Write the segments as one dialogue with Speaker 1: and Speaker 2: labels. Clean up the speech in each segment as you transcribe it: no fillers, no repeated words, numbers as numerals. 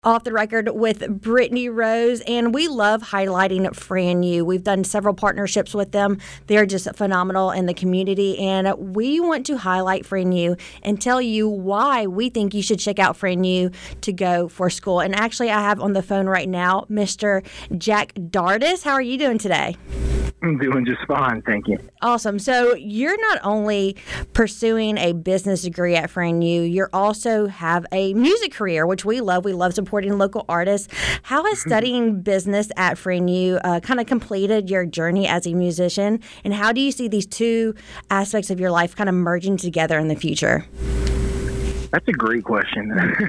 Speaker 1: Off the Record with Brittany Rose, and we love highlighting FranU. We've done several partnerships with them. They're just phenomenal in the community, and we want to highlight FranU and tell you why we think you should check out FranU to go for school. And actually, I have on the phone right now Mr. Jack Dardis. How are you doing today?
Speaker 2: I'm doing just fine, thank you.
Speaker 1: Awesome. So you're not only pursuing a business degree at FranU, you also have a music career, which we love. We love supporting local artists. How has studying business at FranU kind of completed your journey as a musician, and how do you see these two aspects of your life kind of merging together in the future?
Speaker 2: That's a great question.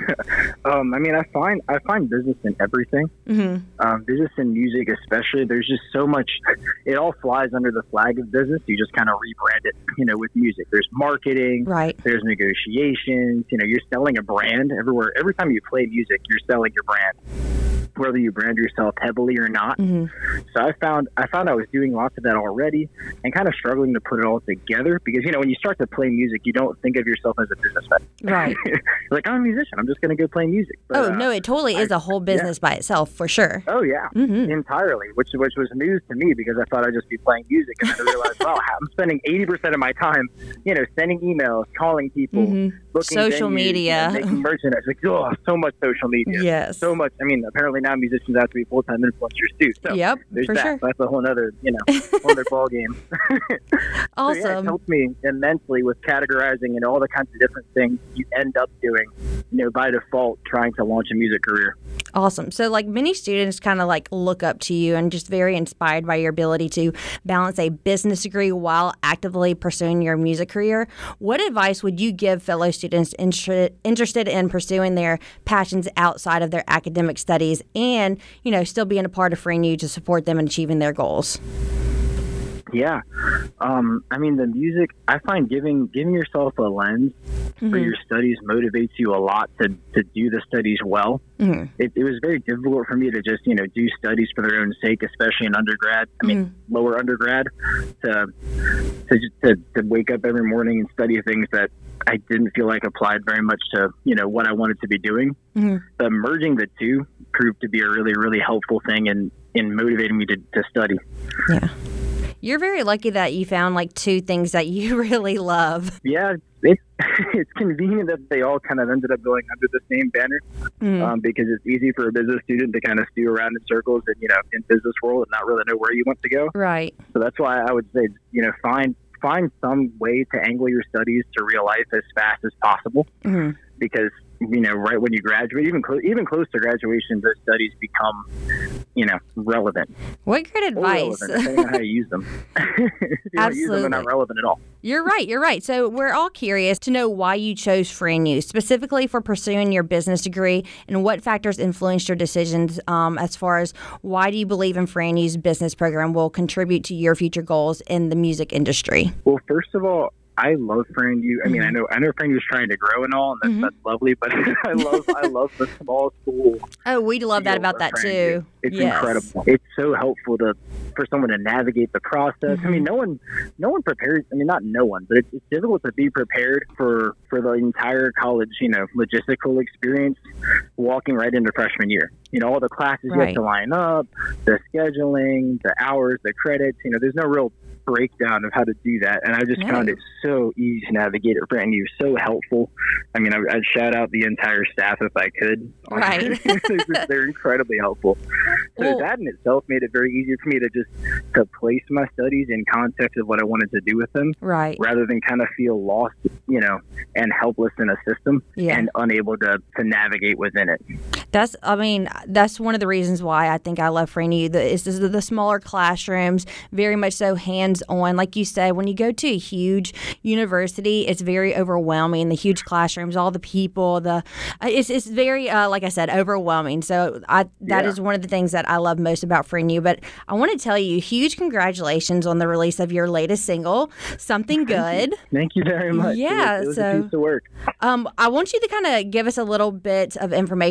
Speaker 2: I mean, I find business in everything. Mm-hmm. Business and music especially. There's just so much. It all flies under the flag of business. You just kind of rebrand it, with music. There's marketing. Right. There's negotiations. You're selling a brand everywhere. Every time you play music, you're selling your brand, whether you brand yourself heavily or not. Mm-hmm. So I found I was doing lots of that already and kind of struggling to put it all together because, when you start to play music, you don't think of yourself as a businessman. Right. Like, I'm a musician. I'm just going to go play music. But,
Speaker 1: no, it totally is a whole business by itself, for sure.
Speaker 2: Oh, yeah. Mm-hmm. Entirely, which was news to me because I thought I'd just be playing music. And then I realized, wow, I'm spending 80% of my time, sending emails, calling people, booking
Speaker 1: social
Speaker 2: venues,
Speaker 1: media,
Speaker 2: making merchandise. Like, so much social media. Yes. So much. I mean, apparently now musicians have to be full-time influencers too. So
Speaker 1: yep,
Speaker 2: there's
Speaker 1: for
Speaker 2: that.
Speaker 1: sure.
Speaker 2: That's a whole other, whole other ball game.
Speaker 1: Awesome.
Speaker 2: So, yeah, it helped me immensely with categorizing and all the kinds of different things you end up doing, by default trying to launch a music career.
Speaker 1: Awesome. So many students kind of look up to you and just very inspired by your ability to balance a business degree while actively pursuing your music career. What advice would you give fellow students interested in pursuing their passions outside of their academic studies and, still being a part of FranU to support them in achieving their goals?
Speaker 2: Yeah. I mean, the music, I find giving yourself a lens for your studies motivates you a lot to do the studies well. Mm-hmm. It was very difficult for me to just, do studies for their own sake, especially in undergrad. I mean, lower undergrad, to wake up every morning and study things that I didn't feel like applied very much to, what I wanted to be doing. Mm-hmm. But merging the two proved to be a really, really helpful thing in motivating me to study.
Speaker 1: Yeah. You're very lucky that you found two things that you really love.
Speaker 2: Yeah, it's convenient that they all kind of ended up going under the same banner because it's easy for a business student to kind of stew around in circles and, in business world and not really know where you want to go.
Speaker 1: Right.
Speaker 2: So that's why I would say, find some way to angle your studies to real life as fast as possible because, right when you graduate, even close to graduation, those studies become, relevant.
Speaker 1: What great advice.
Speaker 2: Depending on how you use them. If you don't use them, they're not relevant at all.
Speaker 1: You're right. So we're all curious to know why you chose FranU, specifically for pursuing your business degree, and what factors influenced your decisions as far as why do you believe in FranU's business program will contribute to your future goals in the music industry?
Speaker 2: Well, first of all, I love FranU. I mean, I know FranU is trying to grow and all, and that's lovely. But I love the small school.
Speaker 1: Oh, we love that about that too.
Speaker 2: It's incredible. It's so helpful for someone to navigate the process. I mean, no one prepares. I mean, not no one, but it's difficult to be prepared for the entire college, logistical experience, walking right into freshman year. All the classes you have to line up, the scheduling, the hours, the credits. There's no real breakdown of how to do that, and I just found it so easy to navigate at FranU, so helpful. I mean, I'd shout out the entire staff if I could.
Speaker 1: Right.
Speaker 2: They're incredibly helpful. So that in itself made it very easy for me to place my studies in context of what I wanted to do with them, right? Rather than kind of feel lost, and helpless in a system and unable to navigate within it.
Speaker 1: That's one of the reasons why I think I love FranU. Is the smaller classrooms, very much so hands-on. Like you said, when you go to a huge university, it's very overwhelming. The huge classrooms, all the people, it's very, like I said, overwhelming. So that is one of the things that I love most about FranU. But I want to tell you, huge congratulations on the release of your latest single, Something Good.
Speaker 2: Thank you very much.
Speaker 1: Yeah,
Speaker 2: it was a piece of work.
Speaker 1: I want you to kind of give us a little bit of information about it.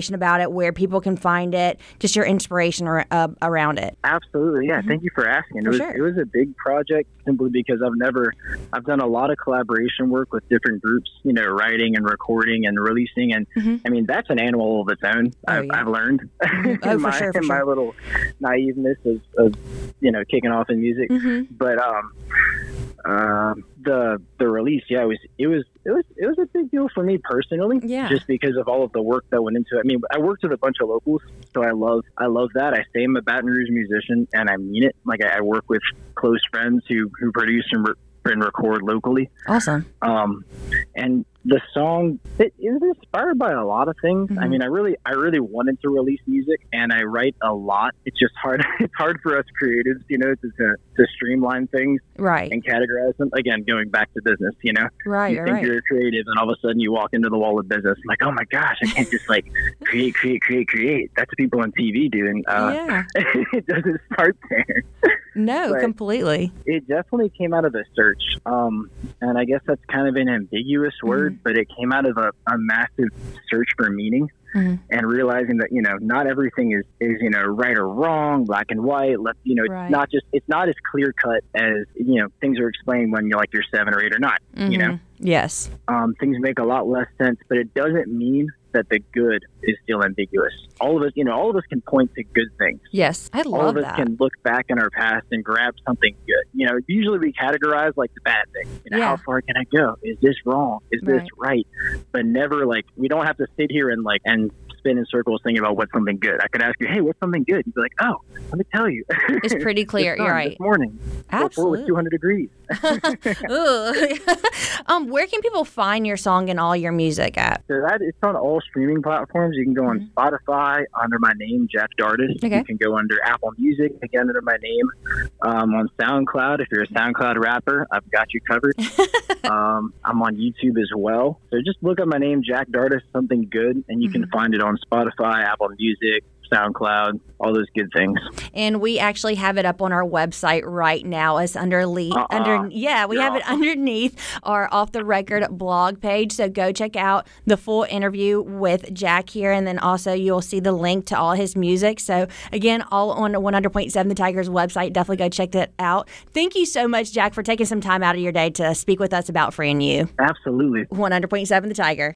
Speaker 1: it, where people can find it, just your inspiration around it.
Speaker 2: Absolutely, yeah. Thank you for asking. It was a big project simply because I've done a lot of collaboration work with different groups, writing and recording and releasing, and I mean that's an animal of its own. I've learned in my little naiveness of kicking off in music, but the release, it was a big deal for me personally, just because of all of the work that went into it. I mean, I worked with a bunch of locals, so I love that. I say I'm a Baton Rouge musician, and I mean it. Like I work with close friends who produce and record locally.
Speaker 1: Awesome.
Speaker 2: And the song, it is inspired by a lot of things. I mean, I really wanted to release music, and I write a lot. It's just hard. It's hard for us creatives, to streamline things,
Speaker 1: right, and
Speaker 2: categorize them. Again, going back to business,
Speaker 1: right.
Speaker 2: You think you're a creative, and all of a sudden you walk into the wall of business. I'm like, oh my gosh, I can't just like create. That's what people on TV do, and it doesn't start there.
Speaker 1: No, completely.
Speaker 2: It definitely came out of a search, and I guess that's kind of an ambiguous word, but it came out of a massive search for meaning, and realizing that not everything is right or wrong, black and white. Right. It's not as clear cut as things are explained when you're 7 or 8 or not.
Speaker 1: Yes.
Speaker 2: Things make a lot less sense, but it doesn't mean that the good is still ambiguous. All of us can point to good things.
Speaker 1: Yes, I love that.
Speaker 2: All of us can look back in our past and grab something good. Usually we categorize like the bad things. How far can I go? Is this wrong? Is this right? But never we don't have to sit here and spin in circles thinking about what's something good. I could ask you, hey, what's something good? You'd be like, oh, let me tell you.
Speaker 1: It's pretty clear. You're right.
Speaker 2: This morning.
Speaker 1: Absolutely.
Speaker 2: It was 200 degrees.
Speaker 1: Where can people find your song and all your music at?
Speaker 2: So it's on all streaming platforms. You can go on Spotify under my name, Jack Dardis.
Speaker 1: Okay.
Speaker 2: You can go under Apple Music, again under my name. On SoundCloud, if you're a SoundCloud rapper, I've got you covered. I'm on YouTube as well. So just look up my name, Jack Dardis, something good, and you can find it on Spotify, Apple Music, SoundCloud, all those good things.
Speaker 1: And we actually have it up on our website right now. It's have it underneath our Off the Record blog page. So go check out the full interview with Jack here, and then also you'll see the link to all his music. So again, all on 100.7 The Tiger's website. Definitely go check that out. Thank you so much, Jack, for taking some time out of your day to speak with us about Freeing You.
Speaker 2: Absolutely.
Speaker 1: 100.7 The Tiger.